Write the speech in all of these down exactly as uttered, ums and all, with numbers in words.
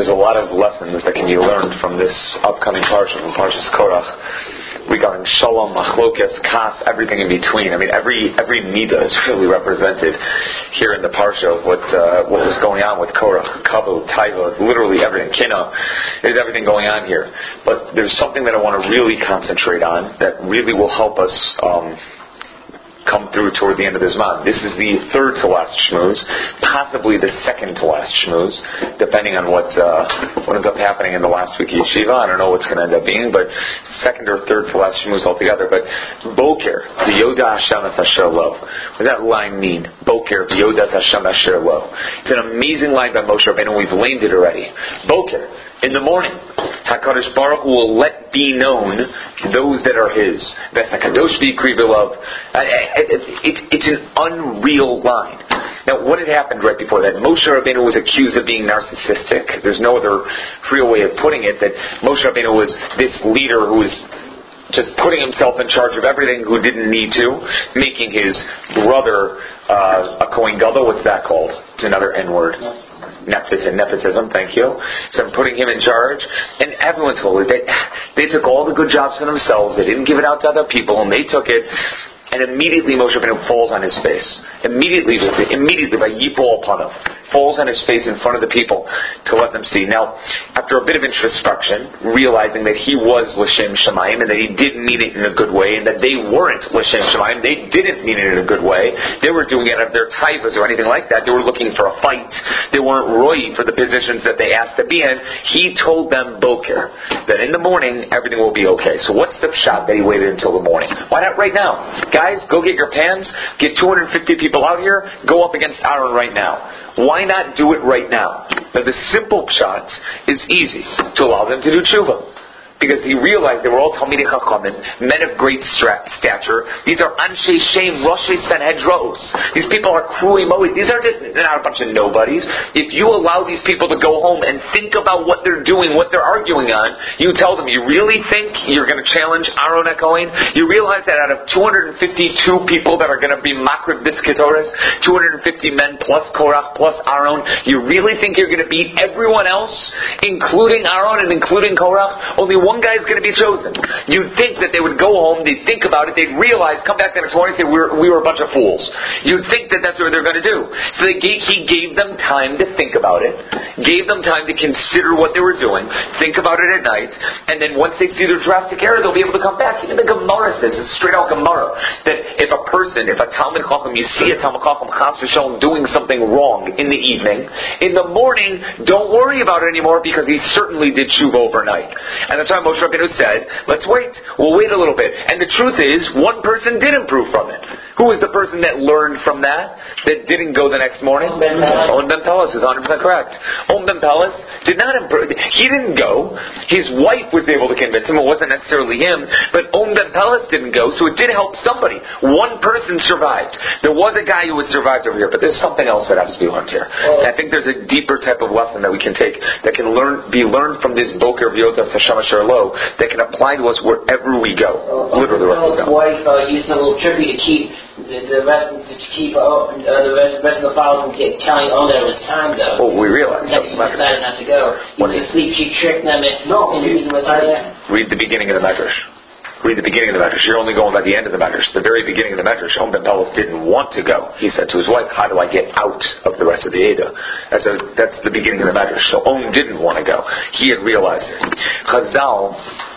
There's a lot of lessons that can be learned from this upcoming parsha, from Parshas Korach, regarding Shalom, Machlokes, Kas, everything in between. I mean, every every midah is really represented here in the parsha of what uh, what was going on with Korach, Kavod, Taiva, literally everything. Kina, there's everything going on here. But there's something that I want to really concentrate on that really will help us Um, come through toward the end of this month. This is the third to last shmooze, possibly the second to last shmooze, depending on what uh, what ends up happening in the last week of yeshiva. I don't know what's going to end up being, but second or third to last shmooze altogether. But Boker, the Yoda Hashem es Asher Lo. What does that line mean? Boker, the Yoda Hashem Asher Lo. It's an amazing line by Moshe Rabbeinu. We've lamed it already. Boker, in the morning, HaKadosh Baruch Hu will let be known those that are His. That's HaKadosh V'Yikri V'Lov. It, it, it's an unreal line. Now, what had happened right before that? Moshe Rabbeinu was accused of being narcissistic. There's no other real way of putting it, that Moshe Rabbeinu was this leader who was just putting himself in charge of everything who didn't need to, making his brother uh, a Kohen Gadol. What's that called? It's another N-word. Nepotism, nepotism, thank you. So I'm putting him in charge, and everyone's holy. They, they took all the good jobs for themselves. They didn't give it out to other people, and they took it. And immediately Moshe Rabbeinu falls on his face. Immediately, immediately by Yipol upon him, falls on his face in front of the people to let them see. Now, after a bit of introspection, realizing that he was L'Shem Shamayim and that he didn't mean it in a good way, and that they weren't L'Shem Shamayim, they didn't mean it in a good way. They were doing it out of their taivas or anything like that. They were looking for a fight. They weren't roy for the positions that they asked to be in. He told them Boker, that in the morning everything will be okay. So what's the pshat that he waited until the morning? Why not right now? Guys, go get your pans, get two hundred fifty people out here, go up against Aaron right now. Why not do it right now? Now the simple pshat is easy, to allow them to do tshuva. Because he realized they were all Talmidei Chachamim, men of great stature. These are Anshe Shem, Roshei Sanhedros. These people are Krui Moed. These are just not a bunch of nobodies. If you allow these people to go home and think about what they're doing, what they're arguing on, you tell them, you really think you're going to challenge Aaron HaKohen? You realize that out of two hundred fifty-two people that are going to be Makrib Biskitores, two hundred fifty men plus Korach plus Aaron, you really think you're going to beat everyone else, including Aaron and including Korach? Only one One guy is going to be chosen. You'd think that they would go home, they'd think about it, they'd realize, come back the next morning and say, we were, we were a bunch of fools. You'd think that that's what they're going to do. So they gave, he gave them time to think about it, gave them time to consider what they were doing, think about it at night, and then once they see their drastic error, they'll be able to come back. Even the Gemara says, it's straight out Gemara, that if a person, if a Talmid Chacham, you see a Talmid Chacham, Chas v'Shalom, doing something wrong in the evening, in the morning, don't worry about it anymore because he certainly did tshuva overnight. And that's why Moshe Rabbeinu said, let's wait. We'll wait a little bit. And the truth is, one person did improve from it. Who was the person that learned from that, that didn't go the next morning? Om Ben Pelas is one hundred percent correct. Om Ben Pelas did not improve. He didn't go. His wife was able to convince him. It wasn't necessarily him. But Om Ben Pelas didn't go, so it did help somebody. One person survived. There was a guy who had survived over here, but there's something else that has to be learned here. And I think there's a deeper type of lesson that we can take, that can learn, be learned from this Boker V'Yodas Hashem Asher Lo, that can apply to us wherever we go. Uh, Literally wherever we go. His wife uh, used a little tribute to keep the, the rest to keep uh, the rest, rest of the followers from telling oh there was time though. Well, we realize that he decided not to go. He was asleep. She tricked them. And, no, and he was there. Read the beginning of the Medrash. Read the beginning of the Medrash. You're only going by the end of the Medrash. The very beginning of the Medrash, Om Ben Pelas didn't want to go. He said to his wife, how do I get out of the rest of the Eda? That's, a, that's the beginning of the Medrash. So Om didn't want to go. He had realized it. Chazal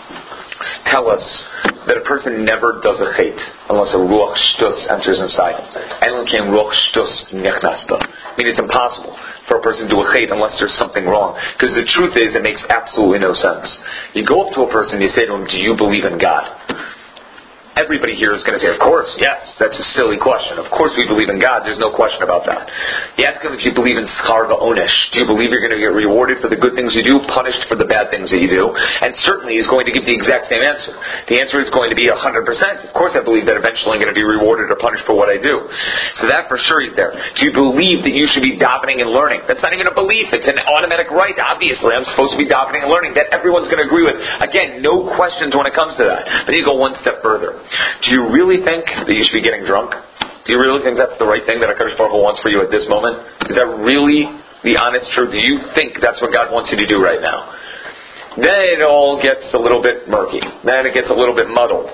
tell us that a person never does a chait unless a ruach shtus enters inside him. Elam came ruach shtus nechnas ba. I mean, it's impossible for a person to do a chait unless there's something wrong. Because the truth is, it makes absolutely no sense. You go up to a person, you say to him, do you believe in God? Everybody here is going to say, of course, yes, that's a silly question. Of course we believe in God, there's no question about that. You ask him if you believe in schar va'onesh. Do you believe you're going to get rewarded for the good things you do, punished for the bad things that you do? And certainly he's going to give the exact same answer. The answer is going to be one hundred percent. Of course I believe that eventually I'm going to be rewarded or punished for what I do. So that for sure is there. Do you believe that you should be davening and learning? That's not even a belief, it's an automatic right. Obviously, I'm supposed to be davening and learning. That everyone's going to agree with. Again, no questions when it comes to that. But you go one step further. Do you really think that you should be getting drunk? Do you really think that's the right thing that HaKadosh Baruch Hu wants for you at this moment? Is that really, the honest truth. Do you think that's what God wants you to do right now? Then it all gets a little bit murky. Then it gets a little bit muddled.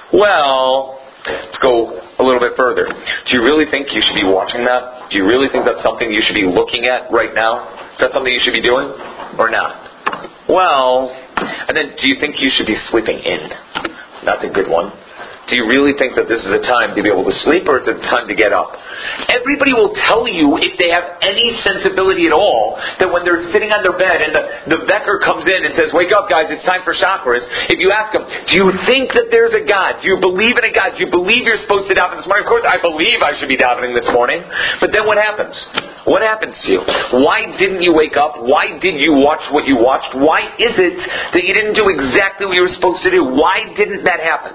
Well, let's go a little bit further. Do you really think you should be watching that? Do you really think that's something you should be looking at right now? Is that something you should be doing or not? Well, and then do you think you should be sleeping in? That's a good one. Do you really think that this is a time to be able to sleep, or is it time to get up? Everybody will tell you, if they have any sensibility at all, that when they're sitting on their bed and the, the Becker comes in and says, wake up guys, it's time for chakras. If you ask them, do you think that there's a God? Do you believe in a God? Do you believe you're supposed to daven this morning? Of course, I believe I should be davening this morning. But then what happens? What happens to you? Why didn't you wake up? Why did you watch what you watched? Why is it that you didn't do exactly what you were supposed to do? Why didn't that happen?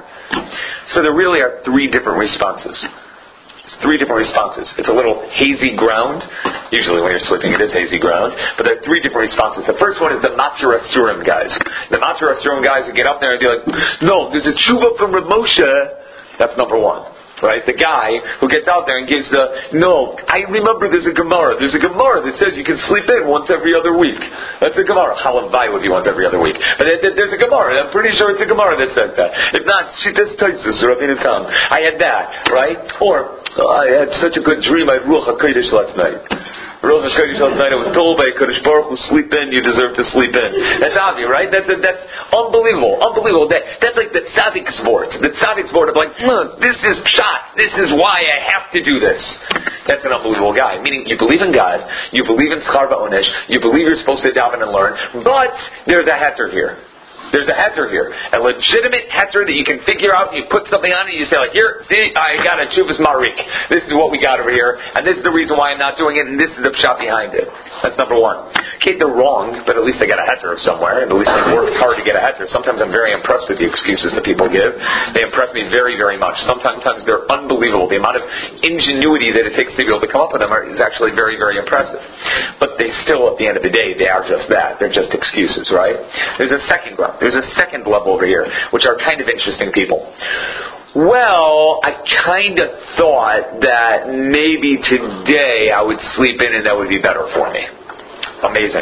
So there really are three different responses. It's three different responses. It's a little hazy ground. Usually when you're sleeping it is hazy ground. But there are three different responses. The first one is the Matzir Asurim guys. The Matzir Asurim guys who get up there and be like, no, there's a tshuva from Rav Moshe. That's number one. Right? The guy who gets out there and gives the, no, I remember there's a Gemara. There's a Gemara that says you can sleep in once every other week. That's a Gemara. Halavai would be once every other week. But there's a Gemara. I'm pretty sure it's a Gemara that says that. If not, Shittas Taisus or Rabbeinu Tam. I had that, right? Or, oh, I had such a good dream. I had Ruach HaKodesh last night. Ruach HaKodesh last night, I was told by Kadosh Baruch Hu, sleep in, you deserve to sleep in. That's obvious, right? That's, that's unbelievable. Unbelievable. That, that's like the tzaddik sport. The tzaddik sport of like, mm, this is pshat. This is why I have to do this. That's an unbelievable guy. Meaning, you believe in God, you believe in Schar Va'onesh, you believe you're supposed to daven and learn, but there's a heter here. There's a heter here. A legitimate heter that you can figure out, and you put something on it, and you say like, here, see, I got a Chuvas Marik. This is what we got over here, and this is the reason why I'm not doing it, and this is the pshat behind it. That's number one. Okay, they're wrong, but at least they got a heter somewhere, and at least they worked hard to get a heter. Sometimes I'm very impressed with the excuses that people give. They impress me very, very much. Sometimes they're unbelievable. The amount of ingenuity that it takes to be able to come up with them are, is actually very, very impressive. But they still, at the end of the day, they are just that. They're just excuses, right? There's a second group. There's a second level over here, which are kind of interesting people. Well, I kind of thought that maybe today I would sleep in and that would be better for me. Amazing.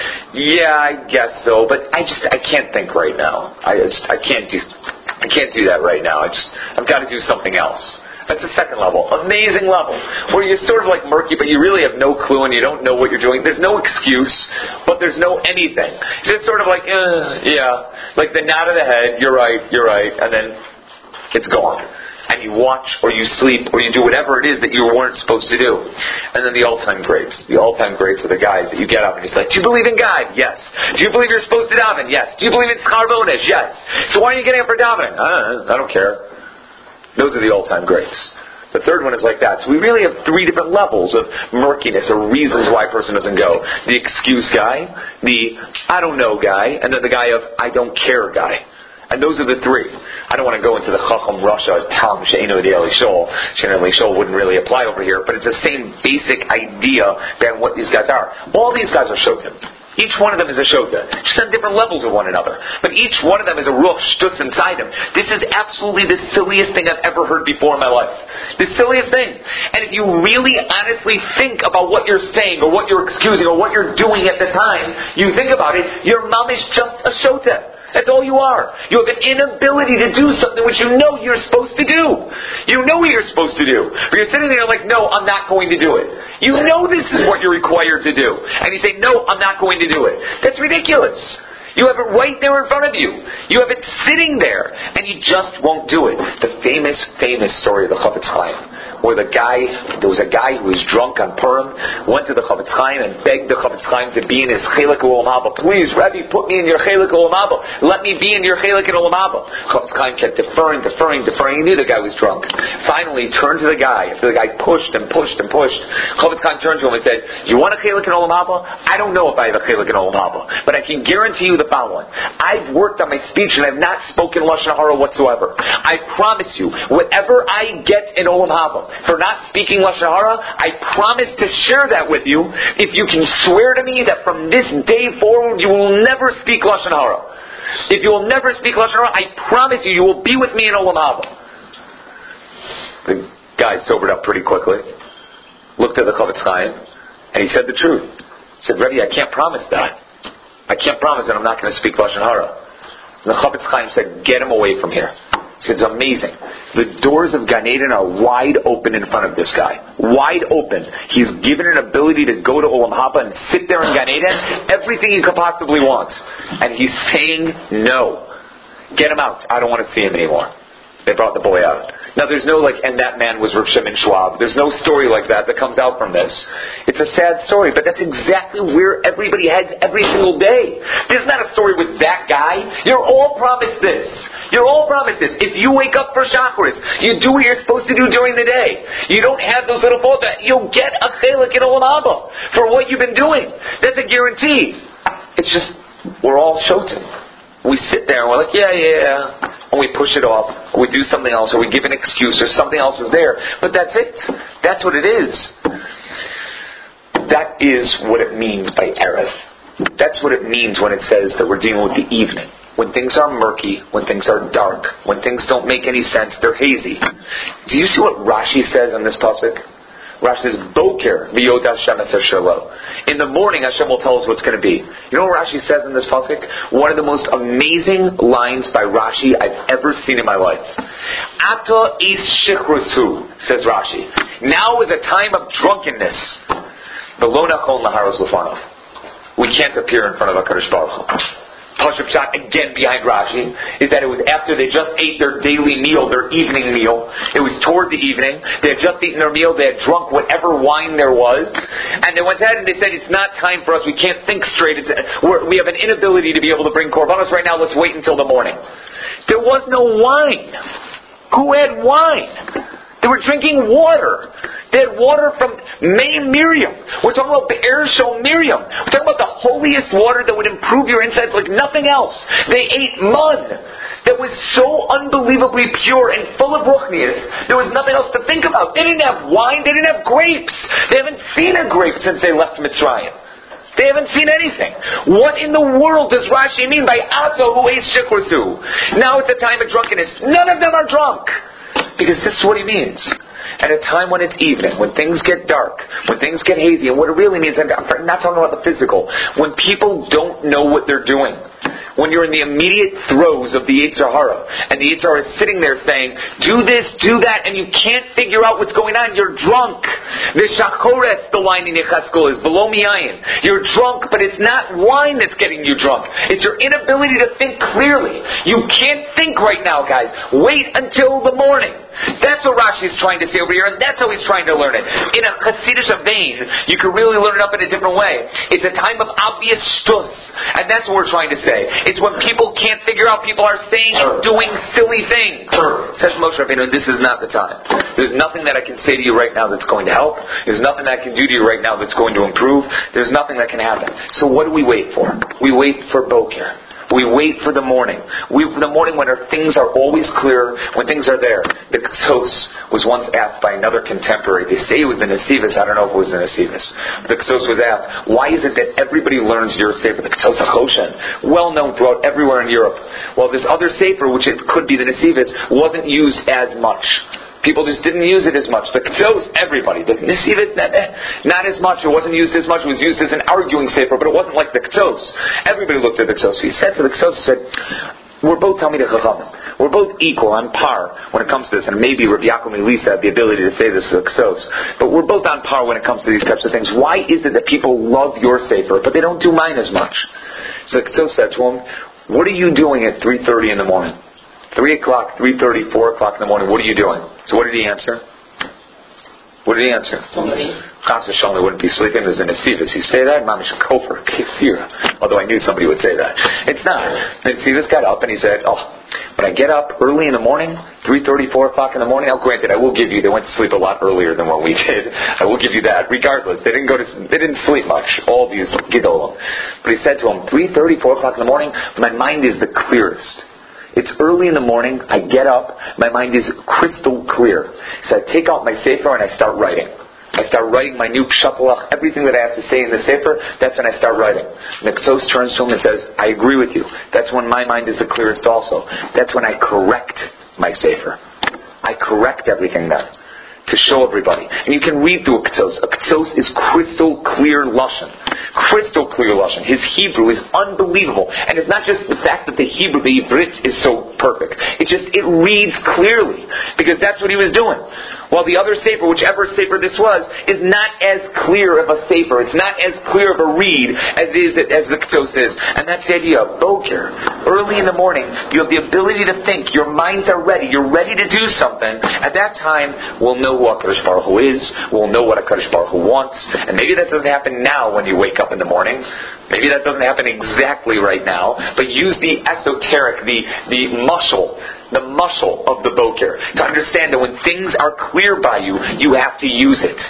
Yeah, I guess so, but I just, I can't think right now. I just, I can't do, I can't do that right now. I just, I've got to do something else. That's the second level. Amazing level. Where you're sort of like murky, but you really have no clue and you don't know what you're doing. There's no excuse, but there's no anything. It's just sort of like, uh, yeah. Like the nod of the head, you're right, you're right, and then it's gone. And you watch, or you sleep, or you do whatever it is that you weren't supposed to do. And then the all-time greats. The all-time greats are the guys that you get up and you're like, do you believe in God? Yes. Do you believe you're supposed to daven? Yes. Do you believe in Schar Va'onesh? Yes. So why are you getting up for davening? Uh, I don't care. Those are the all-time greats. The third one is like that. So we really have three different levels of murkiness or reasons why a person doesn't go. The excuse guy, the I don't know guy, and then the guy of I don't care guy. And those are the three. I don't want to go into the Chacham Rasha Tam She'enu D'Eli Shol. She'enu D'Eli Shol wouldn't really apply over here, but it's the same basic idea than what these guys are. All these guys are Shotim. Each one of them is a shota, just on different levels of one another. But each one of them is a ruach shtutz inside him. This is absolutely the silliest thing I've ever heard before in my life. The silliest thing. And if you really honestly think about what you're saying, or what you're excusing, or what you're doing at the time, you think about it, your mom is just a shota. That's all you are. You have an inability to do something which you know you're supposed to do. You know what you're supposed to do. But you're sitting there like, no, I'm not going to do it. You know this is what you're required to do. And you say, no, I'm not going to do it. That's ridiculous. You have it right there in front of you. You have it sitting there. And you just won't do it. The famous, famous story of the Chafetz Chaim. Where the guy, there was a guy who was drunk on Purim, went to the Chafetz Chaim and begged the Chafetz Chaim to be in his Chelik Olam Haba. Please, Rabbi, put me in your Chelik Olam Haba. Let me be in your Chelik Olam Haba. Chafetz Chaim kept deferring, deferring, deferring. He knew the guy was drunk. Finally, he turned to the guy. After the guy pushed and pushed and pushed, Chafetz Chaim turned to him and said, you want a Chelik Olam Haba? I don't know if I have a Chelik Olam Haba, but I can guarantee you the following. I've worked on my speech and I've not spoken Lashon Hara whatsoever. I promise you, whatever I get in Olam Haba, for not speaking Lashon Hara, I promise to share that with you if you can swear to me that from this day forward you will never speak Lashon Hara. If you will never speak Lashon Hara, I promise you, you will be with me in Olam Haba. The guy sobered up pretty quickly, looked at the Chafetz Chaim, and he said the truth. said, Rebbe, I can't promise that. I can't promise that I'm not going to speak Lashon Hara. And the Chafetz Chaim said, get him away from here. He said, it's amazing. The doors of Gan Eden are wide open in front of this guy. Wide open. He's given an ability to go to Olam Haba and sit there in Gan Eden, everything he could possibly want. And he's saying no. Get him out. I don't want to see him anymore. They brought the boy out. Now there's no like, and that man was Rav Shimon Schwab. There's no story like that that comes out from this. It's a sad story, but that's exactly where everybody heads every single day. This is not a story with that guy. You're all promised this. You're all promised this. If you wake up for Shacharis, you do what you're supposed to do during the day. You don't have those little faults. You'll get a chelik in Olam Haba for what you've been doing. That's a guarantee. It's just, we're all shoten. We sit there and we're like, yeah, yeah, and we push it off, or we do something else, or we give an excuse, or something else is there. But that's it. That's what it is. That is what it means by Erev. That's what it means when it says that we're dealing with the evening. When things are murky, when things are dark, when things don't make any sense, they're hazy. Do you see what Rashi says in this pasuk? Rashi says, Boker v'yod Hashem eser shelo. In the morning, Hashem will tell us what's going to be. You know what Rashi says in this pasuk? One of the most amazing lines by Rashi I've ever seen in my life. Ata is shichrusu, says Rashi. Now is a time of drunkenness. V'lo nachol naharos lefanov. We can't appear in front of HaKadosh Baruch Hu. Pashup shot again behind Rashi is that it was after they just ate their daily meal, their evening meal. It was toward the evening. They had just eaten their meal. They had drunk whatever wine there was, and they went ahead and they said, "It's not time for us. We can't think straight. It's, we're, we have an inability to be able to bring korbanos right now. Let's wait until the morning." There was no wine. Who had wine? They were drinking water. They had water from May Miriam. We're talking about Be'er Shel Miriam. We're talking about the holiest water that would improve your insides like nothing else. They ate mud that was so unbelievably pure and full of ruchnias. There was nothing else to think about. They didn't have wine. They didn't have grapes. They haven't seen a grape since they left Mitzrayim. They haven't seen anything. What in the world does Rashi mean by Ato hu eis shichrusu? Now it's a time of drunkenness. None of them are drunk. Because this is what he means. At a time when it's evening, when things get dark, when things get hazy, and what it really means, I'm not talking about the physical, when people don't know what they're doing, when you're in the immediate throes of the Yetzer Hara, and the Yetzer Hara is sitting there saying, do this, do that, and you can't figure out what's going on, you're drunk. V'shachores, the line in Yechezkel is, below miyayin. You're drunk, but it's not wine that's getting you drunk. It's your inability to think clearly. You can't think right now, guys. Wait until the morning. That's what Rashi is trying to say over here, and that's how he's trying to learn it. In a Chassidish vein, you can really learn it up in a different way. It's a time of obvious shtus, and that's what we're trying to say. It's when people can't figure out, people are saying and doing silly things. Says Moshe Rabbeinu, this is not the time. There's nothing that I can say to you right now that's going to help. There's nothing that I can do to you right now that's going to improve. There's nothing that can happen. So what do we wait for? We wait for Boker. We wait for the morning. We, the morning when our things are always clear, when things are there. The Ksos was once asked by another contemporary. They say it was the Nesivis. I don't know if it was the Nesivis. The Ksos was asked, why is it that everybody learns your Sefer, the Ksos HaChoshen, well known throughout everywhere in Europe? Well, this other Sefer, which it could be the Nesivis, wasn't used as much. People just didn't use it as much. The Ksos, everybody. The Nesivis, not, not as much. It wasn't used as much. It was used as an arguing sefer, but it wasn't like the Ksos. Everybody looked at the Ksos. He said to the Ksos, he said, we're both Talmidei Chachamim. We're both equal, on par, when it comes to this. And maybe Rabbi Yaakov Elisa had the ability to say this to the Ksos. But we're both on par when it comes to these types of things. Why is it that people love your sefer, but they don't do mine as much? So the Ksos said to him, what are you doing at three thirty in the morning? Three o'clock, three thirty, four o'clock in the morning. What are you doing? So what did he answer? What did he answer? Chas v'shalom, wouldn't be sleeping. There's an Nesivis. You say that, Mamish Kofer, Kefir. Although I knew somebody would say that. It's not. And Nesivis got up and he said, "Oh, when I get up early in the morning, three thirty, four o'clock in the morning. Now, granted, I will give you. They went to sleep a lot earlier than what we did. I will give you that. Regardless, they didn't go to. They didn't sleep much. All these Gedolim. But he said to him, three thirty, four o'clock in the morning. My mind is the clearest." It's early in the morning, I get up, my mind is crystal clear. So I take out my sefer and I start writing. I start writing my new pshatolach, everything that I have to say in the sefer, that's when I start writing. And the Ksos turns to him and says, I agree with you. That's when my mind is the clearest also. That's when I correct my sefer. I correct everything then, to show everybody. And you can read through a Ksos. A Ksos is crystal clear Lashon. Crystal clear Lashon. His Hebrew is unbelievable. And it's not just the fact that the Hebrew, the Ivrit, is so perfect. It just, it reads clearly. Because that's what he was doing. While the other Sefer, whichever Sefer this was, is not as clear of a Sefer. It's not as clear of a read as is as the Ketos is. And that's the idea of Boker. Early in the morning, you have the ability to think. Your minds are ready. You're ready to do something. At that time, we'll know who HaKadosh Baruch Hu is. We'll know what HaKadosh Baruch Hu wants. And maybe that doesn't happen now when you wake up in the morning. Maybe that doesn't happen exactly right now. But use the esoteric, the, the muscle, the muscle of the Boker to understand that when things are clear by you, you have to use it.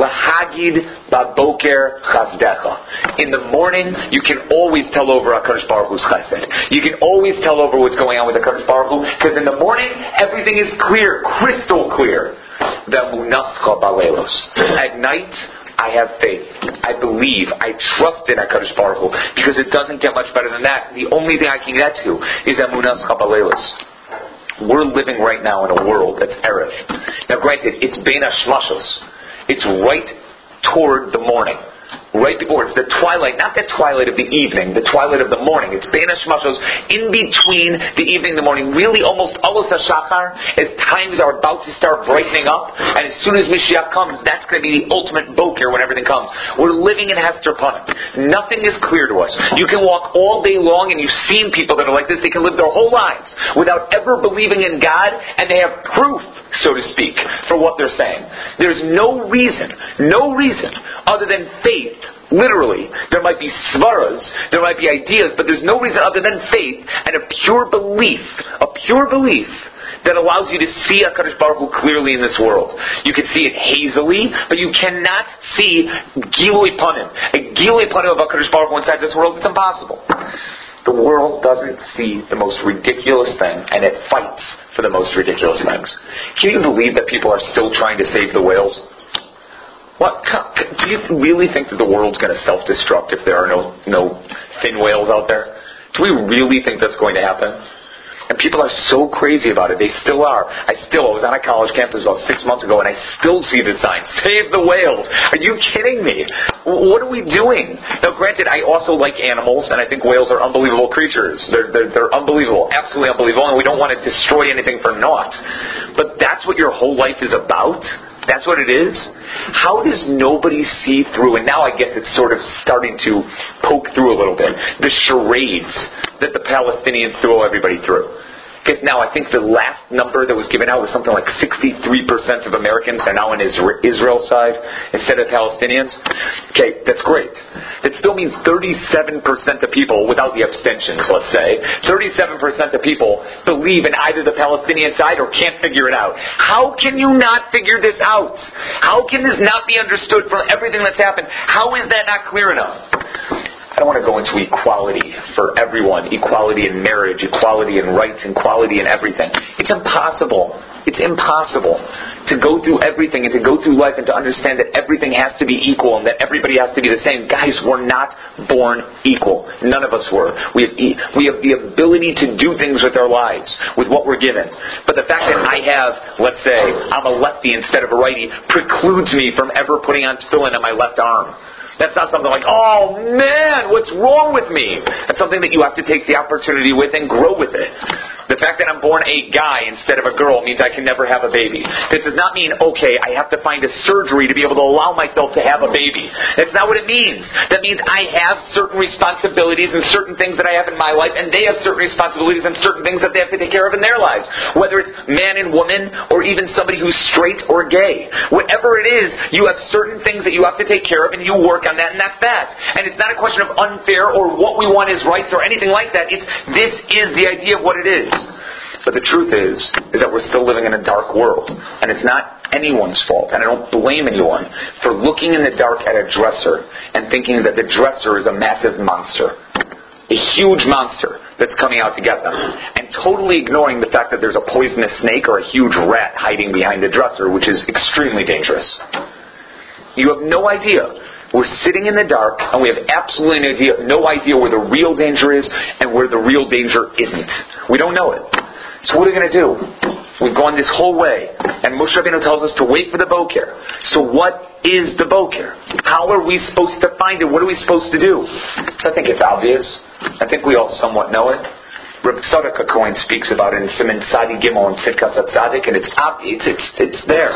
Lahagid baboker chasdecha. In the morning, you can always tell over HaKadosh Baruch Hu's chesed. You can always tell over what's going on with HaKadosh Baruch Hu, because in the morning, everything is clear, crystal clear. Ve'munascha balelos. At night, I have faith. I believe. I trust in HaKadosh Baruch Hu, because it doesn't get much better than that. The only thing I can get to is Emunascha balelos. We're living right now in a world that's Erev. Now granted, it's Bein HaShmashos. It's right toward the morning. Right before, it's the twilight, not the twilight of the evening, the twilight of the morning. It's Bein HaShmashos, in between the evening and the morning. Really almost Alos HaShachar, as times are about to start brightening up. And as soon as Mashiach comes, that's going to be the ultimate Boker when everything comes. We're living in Hester Panim. Nothing is clear to us. You can walk all day long, and you've seen people that are like this. They can live their whole lives without ever believing in God, and they have proof, so to speak, for what they're saying. There's no reason, no reason, other than faith. Literally, there might be svaras, there might be ideas, but there's no reason other than faith and a pure belief, a pure belief that allows you to see HaKadosh Baruch Hu clearly in this world. You can see it hazily, but you cannot see Gilui Panim. A Gilui Panim of HaKadosh Baruch Hu inside this world is impossible. The world doesn't see the most ridiculous thing, and it fights for the most ridiculous things. Can you believe that people are still trying to save the whales? What, do you really think that the world's going to self-destruct if there are no no fin whales out there? Do we really think that's going to happen? And people are so crazy about it. They still are. I still, I was on a college campus about six months ago, and I still see the sign, "Save the whales." Are you kidding me? What are we doing? Now, granted, I also like animals, and I think whales are unbelievable creatures. They're, they're, they're unbelievable, absolutely unbelievable, and we don't want to destroy anything for naught. But that's what your whole life is about? That's what it is? How does nobody see through, and now I guess it's sort of starting to poke through a little bit, the charades that the Palestinians throw everybody through? Because now I think the last number that was given out was something like sixty-three percent of Americans are now on Israel's side instead of Palestinians. Okay, that's great. It still means thirty-seven percent of people, without the abstentions, let's say, thirty-seven percent of people believe in either the Palestinian side or can't figure it out. How can you not figure this out? How can this not be understood from everything that's happened? How is that not clear enough? I don't want to go into equality for everyone, equality in marriage, equality in rights, equality in everything. It's impossible. It's impossible to go through everything and to go through life and to understand that everything has to be equal and that everybody has to be the same. Guys, we're not born equal. None of us were. We have, we have the ability to do things with our lives, with what we're given. But the fact that I have, let's say, I'm a lefty instead of a righty, precludes me from ever putting on tefillin on my left arm. That's not something like, "Oh man, what's wrong with me?" That's something that you have to take the opportunity with and grow with it. The fact that I'm born a guy instead of a girl means I can never have a baby. This does not mean, okay, I have to find a surgery to be able to allow myself to have a baby. That's not what it means. That means I have certain responsibilities and certain things that I have in my life, and they have certain responsibilities and certain things that they have to take care of in their lives. Whether it's man and woman, or even somebody who's straight or gay. Whatever it is, you have certain things that you have to take care of, and you work on that, and that's that. And it's not a question of unfair or what we want is rights or anything like that. It's, this is the idea of what it is. But the truth is, is that we're still living in a dark world. And it's not anyone's fault. And I don't blame anyone for looking in the dark at a dresser and thinking that the dresser is a massive monster. A huge monster that's coming out to get them. And totally ignoring the fact that there's a poisonous snake or a huge rat hiding behind the dresser, which is extremely dangerous. You have no idea. We're sitting in the dark, and we have absolutely no idea, no idea where the real danger is and where the real danger isn't. We don't know it. So what are we going to do? We've gone this whole way, and Moshe Rabbeinu tells us to wait for the boker. So what is the boker? How are we supposed to find it? What are we supposed to do? So I think it's obvious. I think we all somewhat know it. Reb Tzadok HaKohen speaks about it in Siman Tzadi Gimel and Tzidkas HaTzadik, and it's obvious. It's, it's, it's there.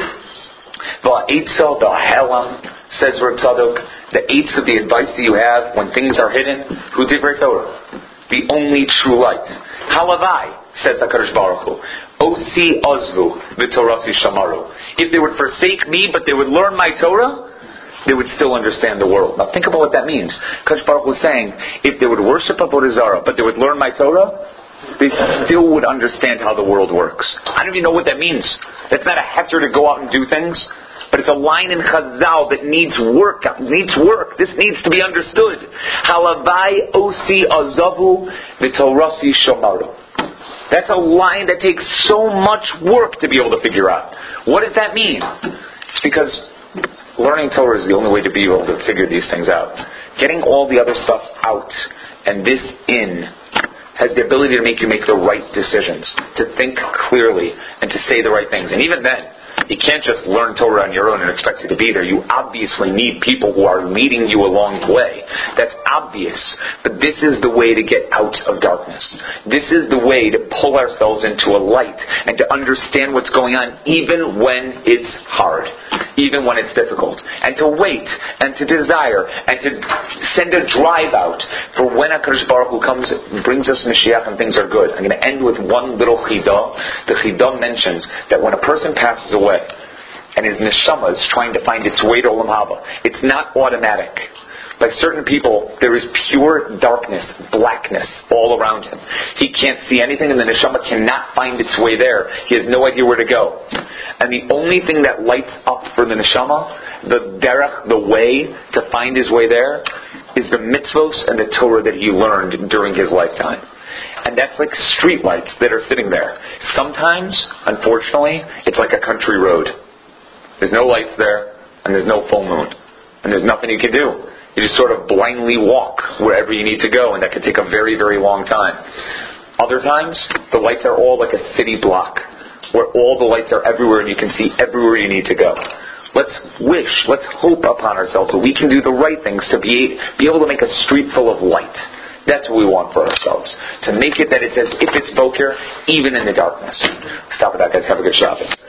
Va'etzel Ba'helam, says Reb Tzadok, the eights of the advice that you have when things are hidden, Hu Divrei Torah, the only true light. Halavai, says HaKadosh Baruch Hu, Osi Ozvu V'Torasi Shamaru. If they would forsake me, but they would learn my Torah, they would still understand the world. Now think about what that means. HaKadosh Baruch Hu was saying, if they would worship Avodah Zarah, but they would learn my Torah, they still would understand how the world works. I don't even know what that means. That's not a heter to go out and do things. But it's a line in Chazal that needs work. Needs work. This needs to be understood. Halavai osi azavu v'torasi shomaru. That's a line that takes so much work to be able to figure out. What does that mean? It's because learning Torah is the only way to be able to figure these things out. Getting all the other stuff out and this in has the ability to make you make the right decisions, to think clearly and to say the right things. And even then, you can't just learn Torah on your own and expect it to be there. You obviously need people who are leading you along the way. That's obvious. But this is the way to get out of darkness. This is the way to pull ourselves into a light and to understand what's going on even when it's hard, even when it's difficult. And to wait and to desire and to send a drive out for when HaKadosh Baruch Hu comes and brings us Mashiach and things are good. I'm going to end with one little chidah. The chidah mentions that when a person passes away, and his neshama is trying to find its way to Olam Haba, it's not automatic. Like certain people, there is pure darkness, blackness all around him. He can't see anything, and the neshama cannot find its way there. He has no idea where to go. And the only thing that lights up for the neshama, the derech, the way to find his way there, is the mitzvos and the Torah that he learned during his lifetime. And that's like street lights that are sitting there. Sometimes, unfortunately, it's like a country road. There's no lights there, and there's no full moon. And there's nothing you can do. You just sort of blindly walk wherever you need to go, and that can take a very, very long time. Other times, the lights are all like a city block, where all the lights are everywhere and you can see everywhere you need to go. Let's wish, let's hope upon ourselves that we can do the right things to be, be able to make a street full of light. That's what we want for ourselves. To make it that it says, if it's boker, even in the darkness. Stop with that, guys. Have a good Shabbos.